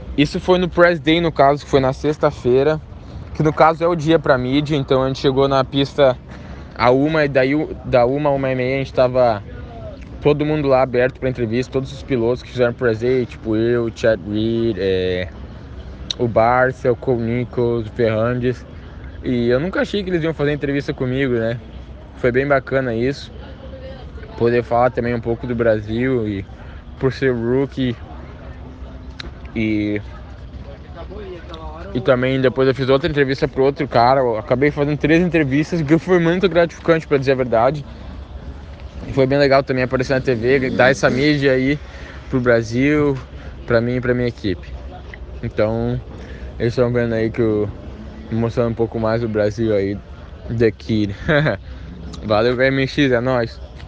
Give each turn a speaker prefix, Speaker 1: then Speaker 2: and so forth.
Speaker 1: Isso foi no Press Day, no caso, que foi na sexta-feira, que no caso é o dia pra mídia. Então a gente chegou na pista a 1h, e daí da 1h a 1h30 a gente tava todo mundo lá aberto pra entrevista, todos os pilotos que fizeram Press Day, tipo eu, o Chad Reed, o Barcia, o Cole Nichols, o Ferrandes. E eu nunca achei que eles iam fazer entrevista comigo, né? Foi bem bacana isso, poder falar também um pouco do Brasil, e por ser rookie. E também depois eu fiz outra entrevista pro outro cara. Eu acabei fazendo 3 entrevistas, que foi muito gratificante, pra dizer a verdade. E foi bem legal também aparecer na TV, dar essa mídia aí pro Brasil, pra mim e pra minha equipe. Então, eles estão vendo aí que eu mostrando um pouco mais do Brasil aí, The Kid. Valeu, VMX, é nóis.